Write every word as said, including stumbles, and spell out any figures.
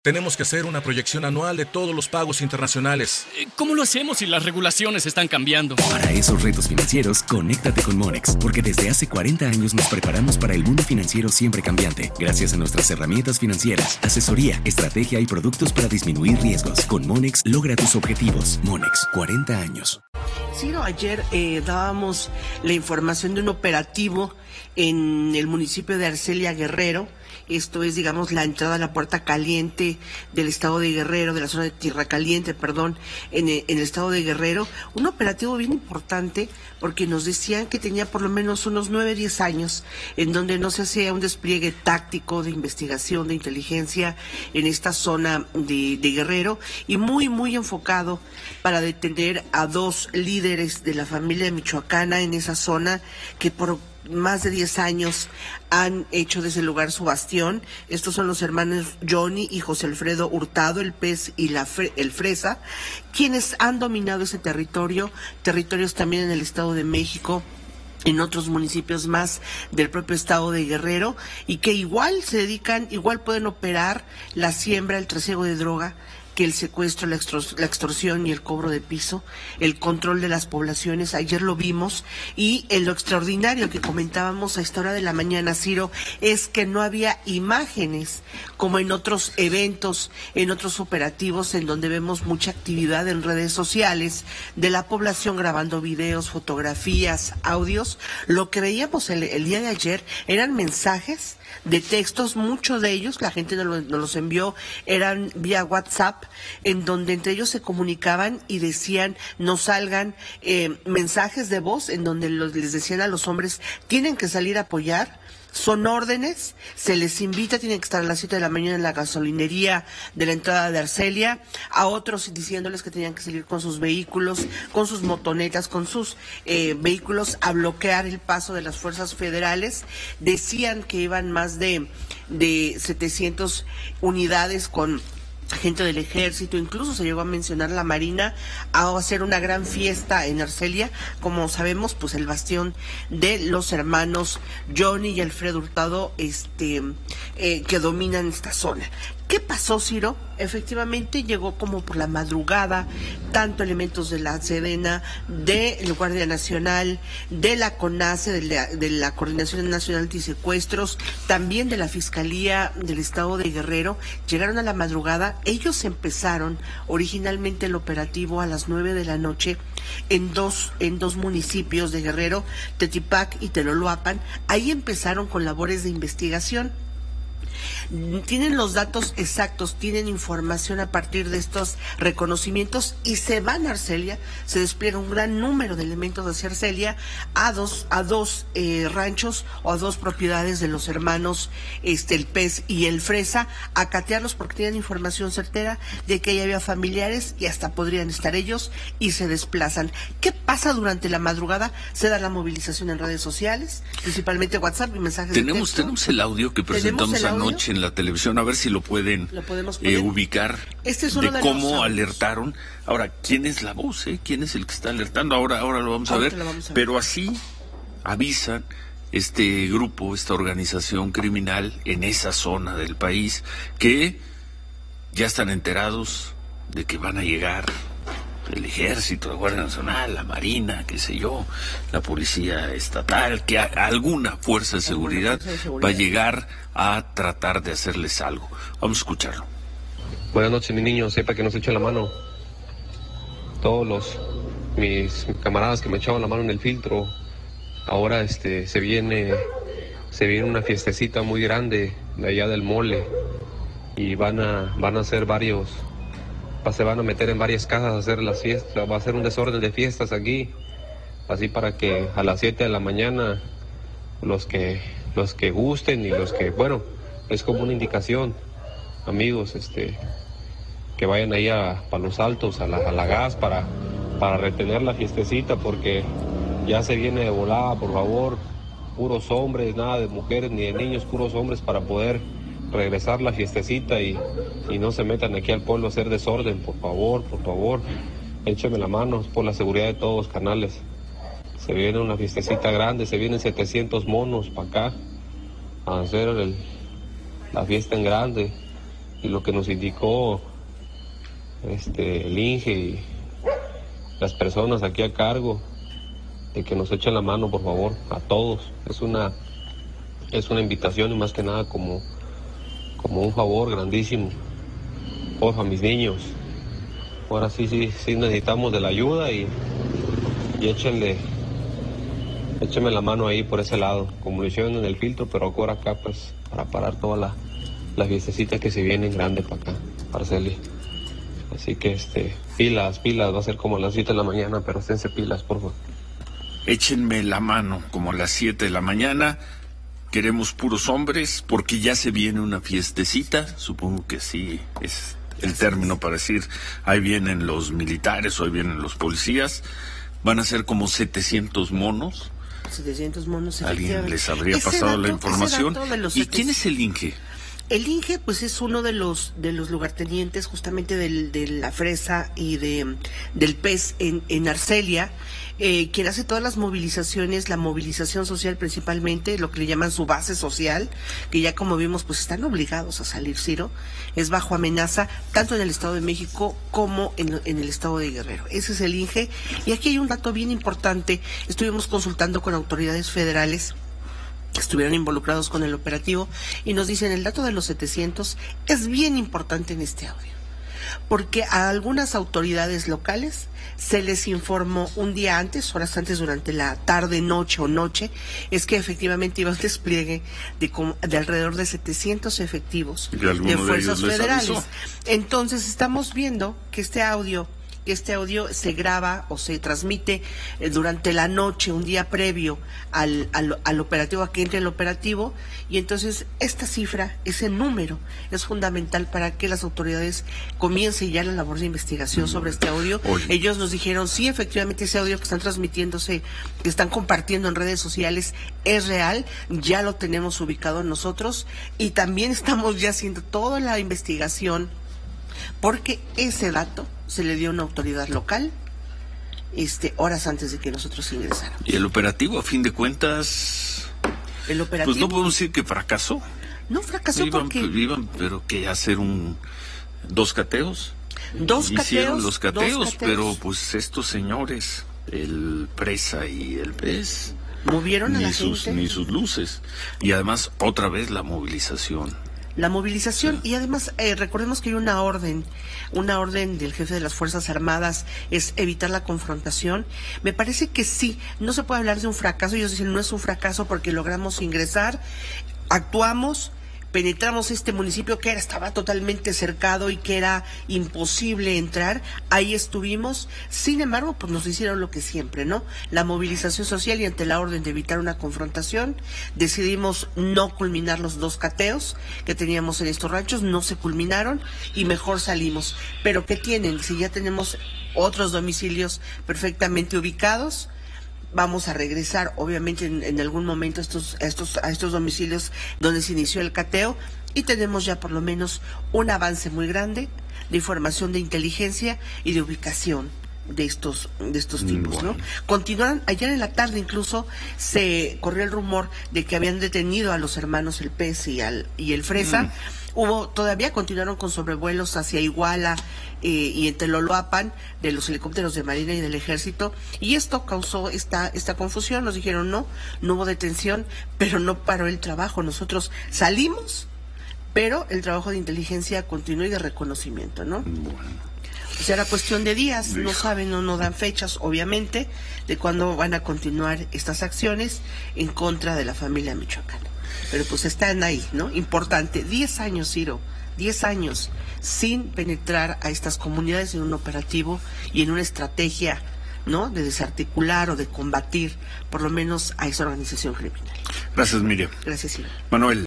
Tenemos que hacer una proyección anual de todos los pagos internacionales. ¿Cómo lo hacemos si las regulaciones están cambiando? Para esos retos financieros, conéctate con Monex, porque desde hace cuarenta años nos preparamos para el mundo financiero siempre cambiante. Gracias a nuestras herramientas financieras, asesoría, estrategia y productos para disminuir riesgos. Con Monex, logra tus objetivos. Monex, cuarenta años. Sí, no, ayer eh, dábamos la información de un operativo en el municipio de Arcelia Guerrero. Esto es, digamos, la entrada a la Puerta Caliente del estado de Guerrero, de la zona de Tierra Caliente, perdón, en el, en el estado de Guerrero. Un operativo bien importante porque nos decían que tenía por lo menos unos nueve, diez años, en donde no se hacía un despliegue táctico de investigación, de inteligencia en esta zona de, de Guerrero, y muy, muy enfocado para detener a dos líderes de la familia michoacana en esa zona que por más de diez años han hecho de ese lugar su bastión. Estos son los hermanos Johnny y José Alfredo Hurtado, el Pez y la Fre- el Fresa, quienes han dominado ese territorio, territorios también en el Estado de México, en otros municipios más del propio estado de Guerrero, y que igual se dedican, igual pueden operar la siembra, el trasiego de droga, que el secuestro, la, extors- la extorsión y el cobro de piso, el control de las poblaciones. Ayer lo vimos, y en lo extraordinario que comentábamos a esta hora de la mañana, Ciro, es que no había imágenes como en otros eventos, en otros operativos en donde vemos mucha actividad en redes sociales de la población grabando videos, fotografías, audios. Lo que veíamos el, el día de ayer eran mensajes de textos, muchos de ellos, la gente nos, lo, nos los envió, eran vía WhatsApp, en donde entre ellos se comunicaban y decían, no salgan, eh, mensajes de voz en donde los, les decían a los hombres, tienen que salir a apoyar. Son órdenes, se les invita, tienen que estar a las siete de la mañana en la gasolinería de la entrada de Arcelia, a otros diciéndoles que tenían que salir con sus vehículos, con sus motonetas, con sus eh, vehículos a bloquear el paso de las fuerzas federales. Decían que iban más de, de setecientas unidades con gente del ejército, incluso se llegó a mencionar la Marina, a hacer una gran fiesta en Arcelia, como sabemos, pues el bastión de los hermanos Johnny y Alfredo Hurtado, este, eh, que dominan esta zona. ¿Qué pasó, Ciro? Efectivamente llegó como por la madrugada, tanto elementos de la Sedena, de la Guardia Nacional, de la CONACE, de la, de la Coordinación Nacional Antisecuestros, también de la Fiscalía del Estado de Guerrero, llegaron a la madrugada. Ellos empezaron originalmente el operativo a las nueve de la noche en dos, en dos municipios de Guerrero, Tetipac y Teloloapan. Ahí empezaron con labores de investigación. Tienen los datos exactos, tienen información a partir de estos reconocimientos, y se van a Arcelia, se despliega un gran número de elementos hacia Arcelia, a dos, a dos eh, ranchos o a dos propiedades de los hermanos, este, el Pez y el Fresa, a catearlos porque tienen información certera de que ahí había familiares y hasta podrían estar ellos, y se desplazan. ¿Qué pasa durante la madrugada? Se da la movilización en redes sociales, principalmente WhatsApp y mensajes tenemos, de texto. Tenemos el audio que presentamos anoche en la televisión, a ver si lo pueden ¿Lo eh, ubicar, este es uno de, de cómo alertaron. Ahora, ¿quién es la voz? Eh? ¿Quién es el que está alertando? Ahora, ahora lo vamos a ver. Vamos a ver. Pero así avisan este grupo, esta organización criminal en esa zona del país, que ya están enterados de que van a llegar el ejército, la Guardia Nacional, la Marina, qué sé yo, la policía estatal, que a, a alguna fuerza de seguridad, fuerza de seguridad va a llegar a tratar de hacerles algo. Vamos a escucharlo. Buenas noches, mi niño, sepa que nos echa la mano. Todos los mis camaradas que me echaban la mano en el filtro, ahora este se viene se viene una fiestecita muy grande de allá del mole, y van a van a hacer varios se van a meter en varias casas a hacer las fiestas, va a ser un desorden de fiestas aquí, así para que a las siete de la mañana los que los que gusten y los que, bueno, es como una indicación, amigos, este que vayan ahí a Palos Altos, a la, a la gas, para, para retener la fiestecita, porque ya se viene de volada, por favor, puros hombres, nada de mujeres ni de niños, puros hombres, para poder regresar la fiestecita y, y no se metan aquí al pueblo a hacer desorden, por favor, por favor, écheme la mano, por la seguridad de todos los canales. Se viene una fiestecita grande, se vienen setecientos monos para acá a hacer el, la fiesta en grande, y lo que nos indicó este, el Inge y las personas aquí a cargo, de que nos echen la mano, por favor, a todos. Es una, es una invitación y más que nada como, como un favor grandísimo. Porfa, mis niños. Ahora sí, sí, sí necesitamos de la ayuda y, y échenle, échenme la mano ahí por ese lado, como lo hicieron en el filtro, pero ahora acá, pues, para parar toda la, la fiestecita que se vienen grande para acá, para Arcelia. Así que, este, pilas, pilas, va a ser como a las siete de la mañana, pero esténse pilas, por favor. Échenme la mano, como a las siete de la mañana. Queremos puros hombres, porque ya se viene una fiestecita, supongo que sí es el término para decir, ahí vienen los militares o ahí vienen los policías. Van a ser como setecientos monos. setecientos monos. Alguien les habría pasado dato, la información. ¿Y setecientos... quién es el Inge? El Inge, pues, es uno de los de los lugartenientes justamente del, de la fresa y de del pez en, en Arcelia, eh, quien hace todas las movilizaciones, la movilización social principalmente, lo que le llaman su base social, que ya como vimos, pues están obligados a salir, Ciro, es bajo amenaza, tanto en el Estado de México como en, en el Estado de Guerrero. Ese es el Inge, y aquí hay un dato bien importante, estuvimos consultando con autoridades federales que estuvieron involucrados con el operativo y nos dicen el dato de los setecientos es bien importante en este audio, porque a algunas autoridades locales se les informó un día antes, horas antes, durante la tarde, noche o noche, es que efectivamente iba un despliegue de, de alrededor de setecientos efectivos de fuerzas federales. Entonces estamos viendo que este audio que este audio se graba o se transmite eh, durante la noche, un día previo al, al, al operativo, a que entre el operativo, y entonces esta cifra, ese número, es fundamental para que las autoridades comiencen ya la labor de investigación sobre este audio. Oye. Ellos nos dijeron, sí, efectivamente ese audio que están transmitiéndose, que están compartiendo en redes sociales, es real, ya lo tenemos ubicado nosotros, y también estamos ya haciendo toda la investigación, porque ese dato se le dio a una autoridad local este horas antes de que nosotros ingresáramos. Y el operativo, a fin de cuentas, el operativo, pues no podemos decir que fracasó. No fracasó iban, porque iban, pero que hacer un dos cateos. Dos cateos. Hicieron los cateos, dos cateos, pero pues estos señores, el presa y el pez, movieron a ni la sus gente. ni sus luces, y además otra vez la movilización. La movilización, sí. Y además eh, recordemos que hay una orden, una orden del jefe de las Fuerzas Armadas, es evitar la confrontación. Me parece que sí, no se puede hablar de un fracaso, ellos dicen no es un fracaso porque logramos ingresar, actuamos, penetramos este municipio que era, estaba totalmente cercado y que era imposible entrar, ahí estuvimos, sin embargo, pues nos hicieron lo que siempre, ¿no? La movilización social, y ante la orden de evitar una confrontación, decidimos no culminar los dos cateos que teníamos en estos ranchos, no se culminaron y mejor salimos. Pero ¿qué tienen? Si ya tenemos otros domicilios perfectamente ubicados, vamos a regresar, obviamente, en, en algún momento a estos, a estos, a estos domicilios donde se inició el cateo, y tenemos ya por lo menos un avance muy grande de información de inteligencia y de ubicación de estos de estos tipos, bueno. ¿no? Continuaron, ayer en la tarde incluso se corrió el rumor de que habían detenido a los hermanos el Pez y al y el Fresa. Mm. Hubo, todavía continuaron con sobrevuelos hacia Iguala eh, y en Teloloapan de los helicópteros de Marina y del Ejército, y esto causó esta esta confusión. Nos dijeron no, no hubo detención, pero no paró el trabajo. Nosotros salimos, pero el trabajo de inteligencia continuó y de reconocimiento, ¿no? Bueno. O sea, era cuestión de días, no saben o no dan fechas, obviamente, de cuándo van a continuar estas acciones en contra de la familia michoacana. Pero pues están ahí, ¿no? Importante, diez años, Ciro, diez años sin penetrar a estas comunidades en un operativo y en una estrategia, ¿no? De desarticular o de combatir, por lo menos, a esa organización criminal. Gracias, Miriam. Gracias, Ciro. Manuel.